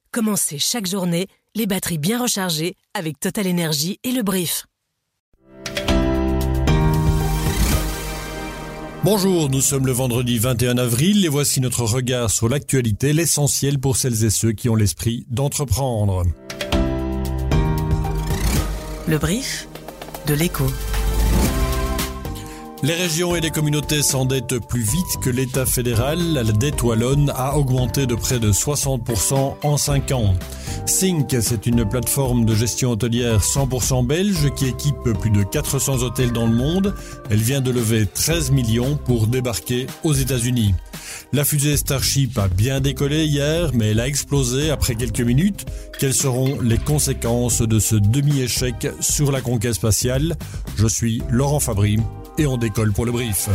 Commencez chaque journée les batteries bien rechargées avec Total Energy et le Brief. Bonjour, nous sommes le vendredi 21 avril et voici notre regard sur l'actualité, l'essentiel pour celles et ceux qui ont l'esprit d'entreprendre. Le Brief de l'Écho. Les régions et les communautés s'endettent plus vite que l'État fédéral. La dette wallonne a augmenté de près de 60% en 5 ans. Sync, c'est une plateforme de gestion hôtelière 100% belge qui équipe plus de 400 hôtels dans le monde. Elle vient de lever 13 millions pour débarquer aux États-Unis. La fusée Starship a bien décollé hier, mais elle a explosé après quelques minutes. Quelles seront les conséquences de ce demi-échec sur la conquête spatiale ? Je suis Laurent Fabry et on décolle pour le Brief.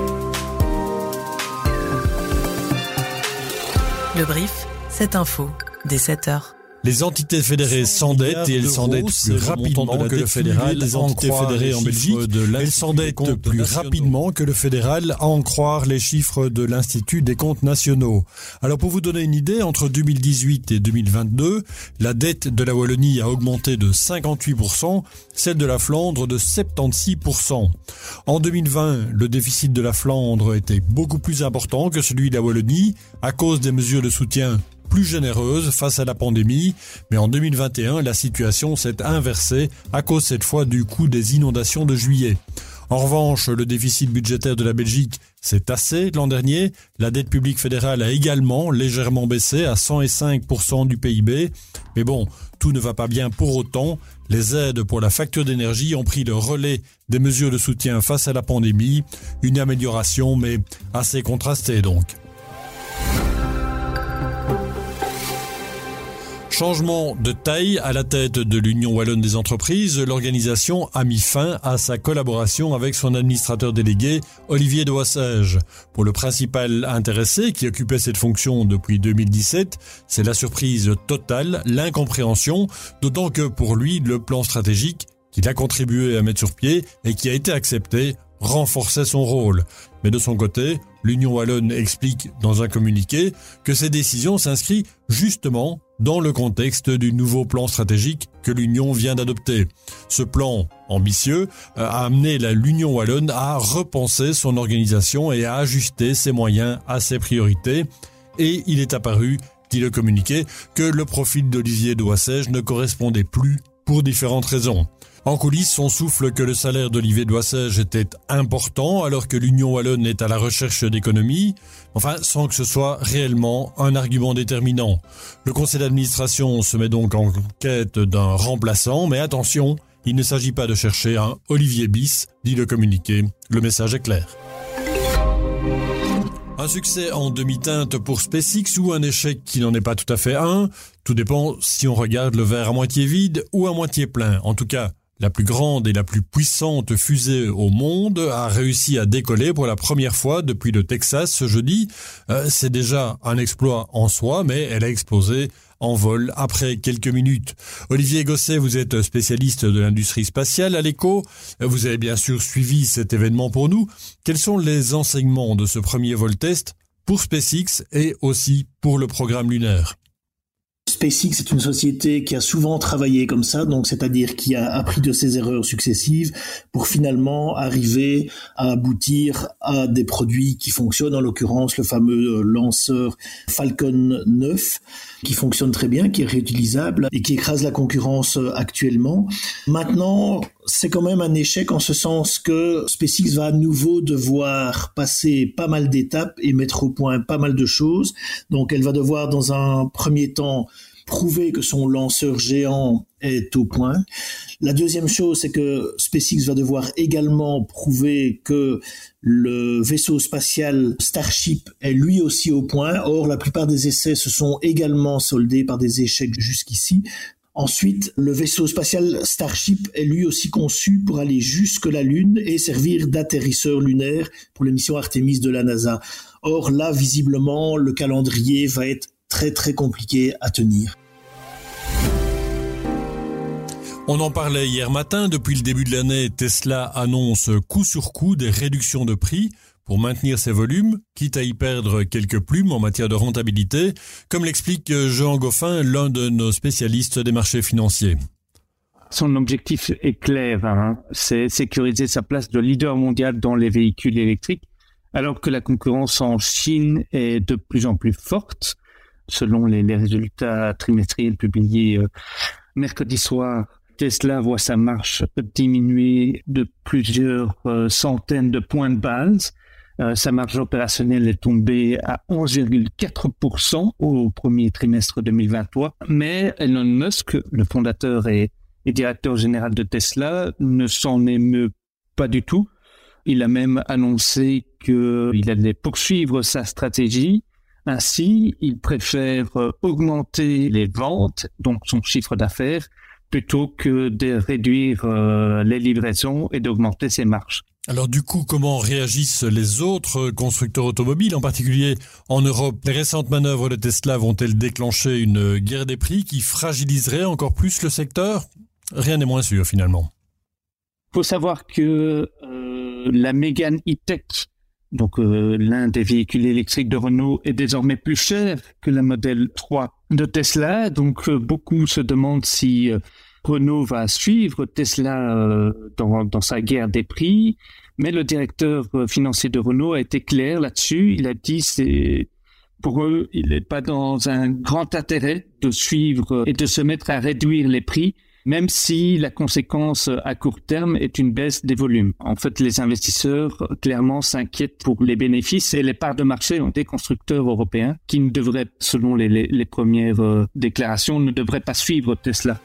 Le Brief, cette info, dès 7h. Les entités fédérées s'endettent et elles s'endettent plus rapidement que le fédéral. Les entités fédérées en Belgique, elles s'endettent plus rapidement que le fédéral, à en croire les chiffres de l'Institut des comptes nationaux. Alors pour vous donner une idée, entre 2018 et 2022, la dette de la Wallonie a augmenté de 58%, celle de la Flandre de 76%. En 2020, le déficit de la Flandre était beaucoup plus important que celui de la Wallonie à cause des mesures de soutien plus généreuse face à la pandémie, mais en 2021, la situation s'est inversée à cause cette fois du coût des inondations de juillet. En revanche, le déficit budgétaire de la Belgique s'est tassé l'an dernier. La dette publique fédérale a également légèrement baissé à 105% du PIB. Mais bon, tout ne va pas bien pour autant. Les aides pour la facture d'énergie ont pris le relais des mesures de soutien face à la pandémie. Une amélioration, mais assez contrastée donc. Changement de taille à la tête de l'Union Wallonne des entreprises, l'organisation a mis fin à sa collaboration avec son administrateur délégué, Olivier de Wassage. Pour le principal intéressé qui occupait cette fonction depuis 2017, c'est la surprise totale, l'incompréhension, d'autant que pour lui, le plan stratégique qu'il a contribué à mettre sur pied et qui a été accepté renforçait son rôle. Mais de son côté, l'Union Wallonne explique dans un communiqué que ces décisions s'inscrivent justement dans le contexte du nouveau plan stratégique que l'Union vient d'adopter. Ce plan ambitieux a amené l'Union Wallonne à repenser son organisation et à ajuster ses moyens à ses priorités. Et il est apparu, dit le communiqué, que le profil d'Olivier de Wassage ne correspondait plus pour différentes raisons. En coulisses, on souffle que le salaire d'Olivier de Wassage était important alors que l'Union Wallonne est à la recherche d'économies, enfin sans que ce soit réellement un argument déterminant. Le conseil d'administration se met donc en quête d'un remplaçant, mais attention, il ne s'agit pas de chercher un Olivier bis, dit le communiqué. Le message est clair. Un succès en demi-teinte pour SpaceX ou un échec qui n'en est pas tout à fait un, tout dépend si on regarde le verre à moitié vide ou à moitié plein. En tout cas, la plus grande et la plus puissante fusée au monde a réussi à décoller pour la première fois depuis le Texas ce jeudi. C'est déjà un exploit en soi, mais elle a explosé en vol après quelques minutes. Olivier Gosset, vous êtes spécialiste de l'industrie spatiale à l'Écho. Vous avez bien sûr suivi cet événement pour nous. Quels sont les enseignements de ce premier vol test pour SpaceX et aussi pour le programme lunaire ? SpaceX est une société qui a souvent travaillé comme ça, donc c'est-à-dire qui a appris de ses erreurs successives pour finalement arriver à aboutir à des produits qui fonctionnent, en l'occurrence le fameux lanceur Falcon 9, qui fonctionne très bien, qui est réutilisable et qui écrase la concurrence actuellement. Maintenant, c'est quand même un échec en ce sens que SpaceX va à nouveau devoir passer pas mal d'étapes et mettre au point pas mal de choses. Donc elle va devoir dans un premier temps prouver que son lanceur géant est au point. La deuxième chose, c'est que SpaceX va devoir également prouver que le vaisseau spatial Starship est lui aussi au point. Or, la plupart des essais se sont également soldés par des échecs jusqu'ici. Ensuite, le vaisseau spatial Starship est lui aussi conçu pour aller jusque la Lune et servir d'atterrisseur lunaire pour les missions Artemis de la NASA. Or, là, visiblement, le calendrier va être très très compliqué à tenir. On en parlait hier matin, depuis le début de l'année, Tesla annonce coup sur coup des réductions de prix pour maintenir ses volumes, quitte à y perdre quelques plumes en matière de rentabilité, comme l'explique Jean Goffin, l'un de nos spécialistes des marchés financiers. Son objectif est clair, c'est sécuriser sa place de leader mondial dans les véhicules électriques, alors que la concurrence en Chine est de plus en plus forte. Selon les résultats trimestriels publiés mercredi soir, Tesla voit sa marge diminuer de plusieurs centaines de points de base. Sa marge opérationnelle est tombée à 11,4% au premier trimestre 2023. Mais Elon Musk, le fondateur et directeur général de Tesla, ne s'en émeut pas du tout. Il a même annoncé qu'il allait poursuivre sa stratégie. Ainsi, il préfère augmenter les ventes, donc son chiffre d'affaires, plutôt que de réduire les livraisons et d'augmenter ses marges. Alors du coup, comment réagissent les autres constructeurs automobiles, en particulier en Europe? Les récentes manœuvres de Tesla vont-elles déclencher une guerre des prix qui fragiliserait encore plus le secteur? Rien n'est moins sûr finalement. Il faut savoir que la Mégane E-Tech, donc l'un des véhicules électriques de Renault, est désormais plus cher que la Model 3 de Tesla. Donc beaucoup se demandent si Renault va suivre Tesla dans sa guerre des prix. Mais le directeur financier de Renault a été clair là-dessus. Il a dit pour eux, il n'est pas dans un grand intérêt de suivre et de se mettre à réduire les prix, même si la conséquence à court terme est une baisse des volumes. En fait, les investisseurs clairement s'inquiètent pour les bénéfices et les parts de marché des constructeurs européens qui ne devraient, selon les premières déclarations, ne devraient pas suivre Tesla.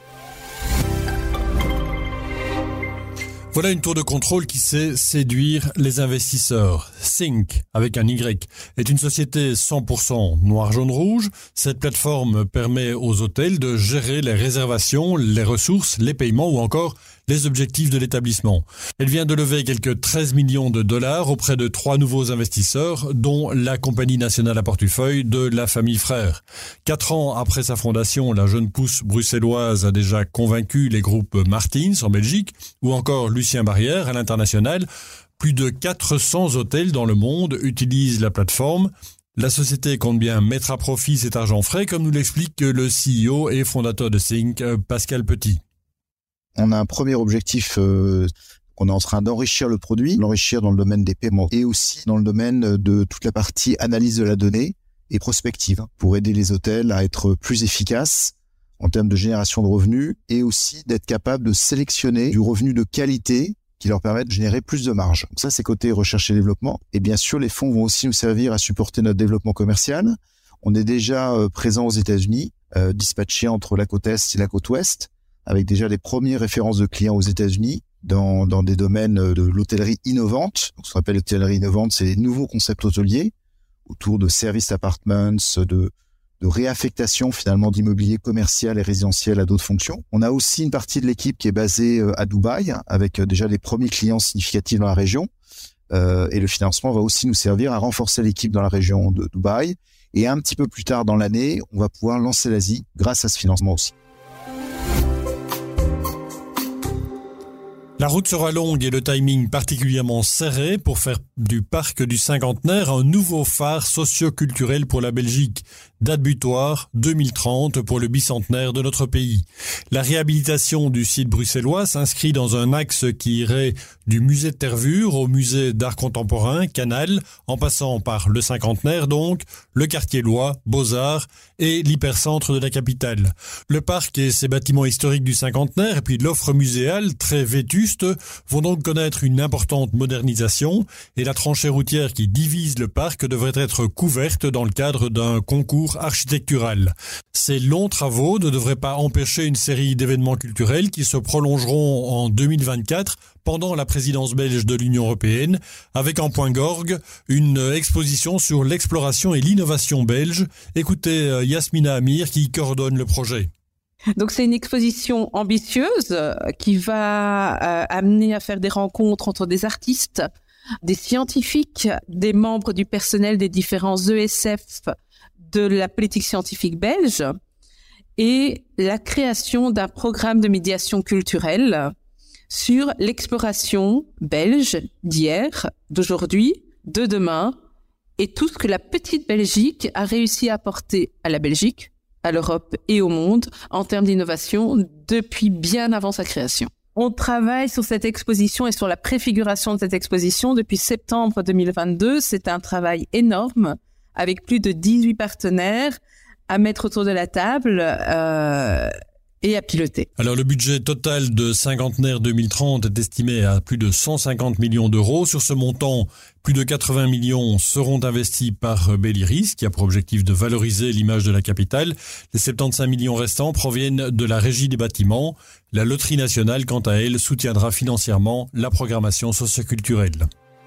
Voilà une tour de contrôle qui sait séduire les investisseurs. Sync, avec un Y, est une société 100% noir, jaune, rouge. Cette plateforme permet aux hôtels de gérer les réservations, les ressources, les paiements ou encore les objectifs de l'établissement. Elle vient de lever quelques 13 millions de dollars auprès de 3 nouveaux investisseurs, dont la compagnie nationale à portefeuille de la famille Frères. 4 ans après sa fondation, la jeune pousse bruxelloise a déjà convaincu les groupes Martins en Belgique ou encore Lucien Barrière à l'international. Plus de 400 hôtels dans le monde utilisent la plateforme. La société compte bien mettre à profit cet argent frais, comme nous l'explique le CEO et fondateur de Sync, Pascal Petit. On a un premier objectif qu'on est en train d'enrichir le produit, l'enrichir dans le domaine des paiements et aussi dans le domaine de toute la partie analyse de la donnée et prospective pour aider les hôtels à être plus efficaces en termes de génération de revenus et aussi d'être capable de sélectionner du revenu de qualité qui leur permet de générer plus de marge. Donc ça, c'est côté recherche et développement. Et bien sûr, les fonds vont aussi nous servir à supporter notre développement commercial. On est déjà présent aux États-Unis, dispatché entre la côte Est et la côte Ouest, avec déjà les premières références de clients aux États-Unis dans des domaines de l'hôtellerie innovante. Donc, ce qu'on appelle l'hôtellerie innovante, c'est les nouveaux concepts hôteliers autour de service apartments, de réaffectation finalement d'immobilier commercial et résidentiel à d'autres fonctions. On a aussi une partie de l'équipe qui est basée à Dubaï, avec déjà les premiers clients significatifs dans la région. Et le financement va aussi nous servir à renforcer l'équipe dans la région de Dubaï. Et un petit peu plus tard dans l'année, on va pouvoir lancer l'Asie grâce à ce financement aussi. La route sera longue et le timing particulièrement serré pour faire du parc du Cinquantenaire un nouveau phare socio-culturel pour la Belgique. Date butoir 2030 pour le bicentenaire de notre pays. La réhabilitation du site bruxellois s'inscrit dans un axe qui irait du musée de Tervuren au musée d'art contemporain, Canal, en passant par le Cinquantenaire donc, le quartier Lois, Beaux-Arts et l'hypercentre de la capitale. Le parc et ses bâtiments historiques du Cinquantenaire et puis l'offre muséale très vétuste vont donc connaître une importante modernisation et la tranchée routière qui divise le parc devrait être couverte dans le cadre d'un concours architectural. Ces longs travaux ne devraient pas empêcher une série d'événements culturels qui se prolongeront en 2024 pendant la présidence belge de l'Union européenne, avec en point d'orgue une exposition sur l'exploration et l'innovation belge. Écoutez Yasmina Amir qui coordonne le projet. Donc c'est une exposition ambitieuse qui va amener à faire des rencontres entre des artistes, des scientifiques, des membres du personnel des différents ESF de la politique scientifique belge et la création d'un programme de médiation culturelle sur l'exploration belge d'hier, d'aujourd'hui, de demain et tout ce que la petite Belgique a réussi à apporter à la Belgique, à l'Europe et au monde en termes d'innovation depuis bien avant sa création. On travaille sur cette exposition et sur la préfiguration de cette exposition depuis septembre 2022. C'est un travail énorme avec plus de 18 partenaires à mettre autour de la table et à piloter. Alors le budget total de Cinquantenaire 2030 est estimé à plus de 150 millions d'euros. Sur ce montant, plus de 80 millions seront investis par Belliris, qui a pour objectif de valoriser l'image de la capitale. Les 75 millions restants proviennent de la Régie des bâtiments. La Loterie nationale, quant à elle, soutiendra financièrement la programmation socioculturelle.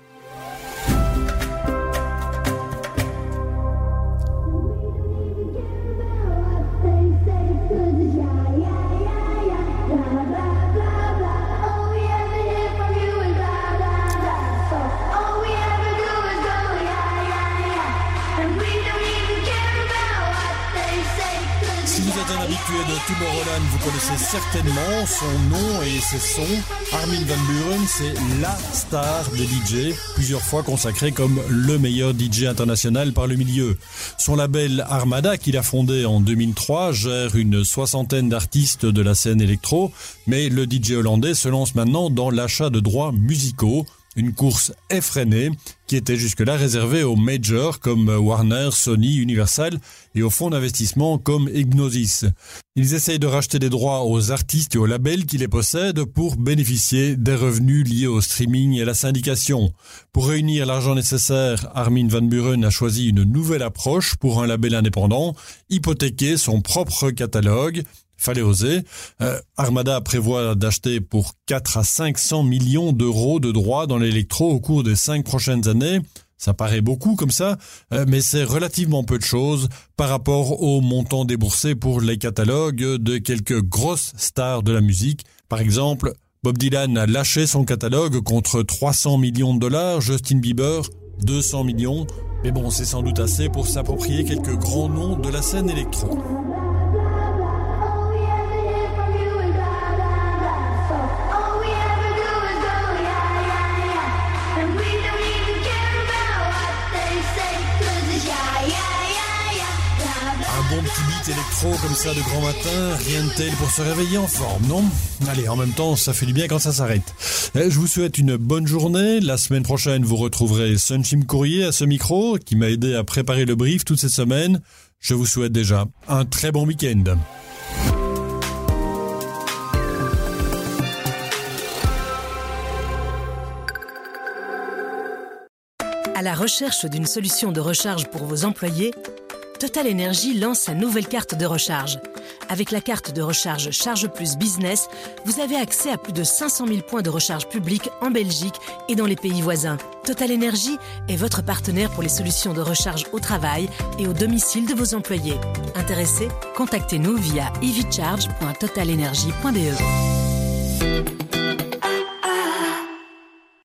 Si vous êtes un habitué de Tomorrowland, vous connaissez certainement son nom et ses sons. Armin van Buuren, c'est la star des DJ, plusieurs fois consacré comme le meilleur DJ international par le milieu. Son label Armada, qu'il a fondé en 2003, gère une 60aine d'artistes de la scène électro, mais le DJ hollandais se lance maintenant dans l'achat de droits musicaux. Une course effrénée qui était jusque-là réservée aux majors comme Warner, Sony, Universal et aux fonds d'investissement comme Hipgnosis. Ils essayent de racheter des droits aux artistes et aux labels qui les possèdent pour bénéficier des revenus liés au streaming et à la syndication. Pour réunir l'argent nécessaire, Armin van Buuren a choisi une nouvelle approche pour un label indépendant, hypothéquer son propre catalogue. Fallait oser. Armada prévoit d'acheter pour 4 à 500 millions d'euros de droits dans l'électro au cours des 5 prochaines années. Ça paraît beaucoup comme ça, mais c'est relativement peu de choses par rapport au montant déboursé pour les catalogues de quelques grosses stars de la musique. Par exemple, Bob Dylan a lâché son catalogue contre 300 millions de dollars, Justin Bieber 200 millions. Mais bon, c'est sans doute assez pour s'approprier quelques grands noms de la scène électro. Un bon petit beat électro comme ça de grand matin, rien de tel pour se réveiller en forme, non ? Allez, en même temps, ça fait du bien quand ça s'arrête. Je vous souhaite une bonne journée. La semaine prochaine, vous retrouverez Sunshim Courrier à ce micro, qui m'a aidé à préparer le brief toute cette semaine. Je vous souhaite déjà un très bon week-end. À la recherche d'une solution de recharge pour vos employés, Total Energy lance sa nouvelle carte de recharge. Avec la carte de recharge Charge Plus Business, vous avez accès à plus de 500 000 points de recharge publics en Belgique et dans les pays voisins. Total Energy est votre partenaire pour les solutions de recharge au travail et au domicile de vos employés. Intéressés ? Contactez-nous via evcharge.totalenergy.be.